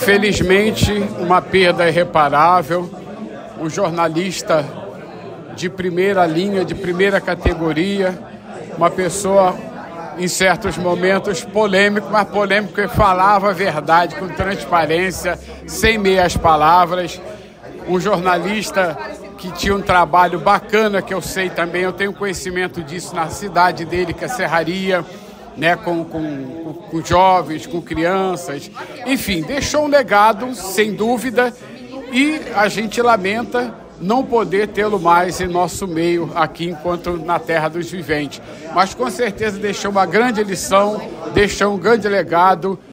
Felizmente, uma perda irreparável. Um jornalista de primeira linha, de primeira categoria, uma pessoa, em certos momentos, polêmico, mas polêmico porque falava a verdade com transparência, sem meias palavras. Um jornalista que tinha um trabalho bacana, que eu sei também, eu tenho conhecimento disso na cidade dele, que é Serraria, né, com jovens, com crianças, enfim, deixou um legado, sem dúvida, e a gente lamenta não poder tê-lo mais em nosso meio aqui, enquanto na Terra dos Viventes. Mas com certeza deixou uma grande lição, deixou um grande legado.